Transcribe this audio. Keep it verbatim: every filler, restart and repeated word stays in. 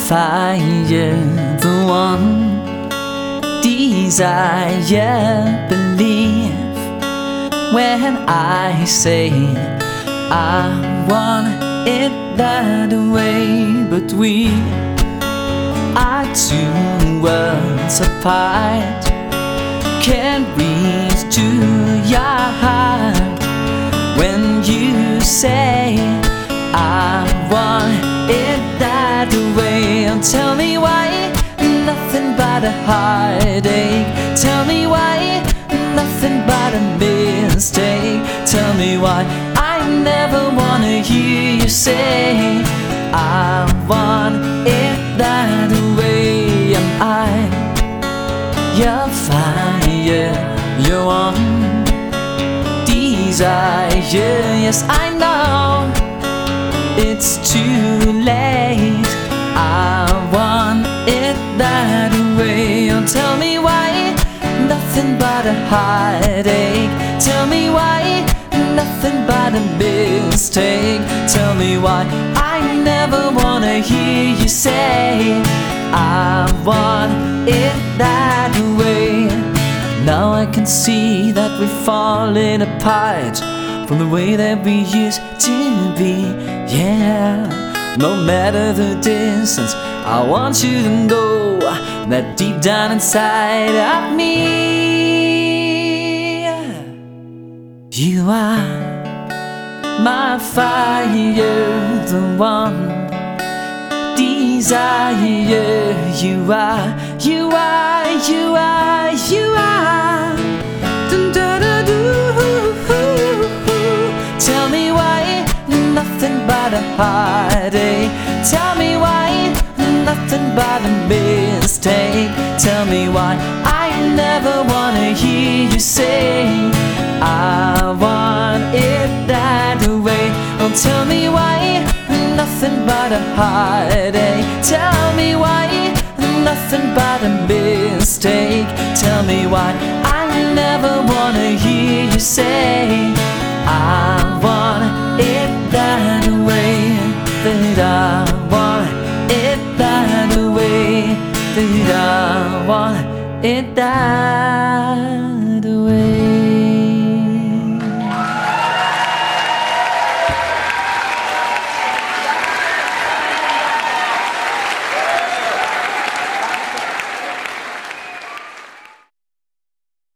fire, the one desire, believe when I say I want it that way. But we are two worlds apart, can't reach to your heart when you say I want it that way. And tell me why, nothing but a heartache. Tell me why, nothing but a mistake. Tell me why I never wanna hear you say I want it that way. Am I your fire, your one desire? Yes, I know it's too late. I want it that way. Oh, tell me why, nothing but a heartache. Tell me why, nothing but a mistake. Tell me why I never wanna hear you say I want it that way. Now I can see that we're falling apart from the way that we used to be. Yeah, no matter the distance, I want you to know that deep down inside of me, you are my fire, the one desire. You are, you are, you are, you are. Dun, dun, dun, doo. Tell me why, nothing but a heartache. Tell me why, nothing but a mistake. Tell me why I never wanna hear you say I want it that way. Oh, tell me why, nothing but a heartache. Tell me why, nothing but a mistake. Tell me why I never wanna hear you say I want it that way. That I want it that way. That I want it that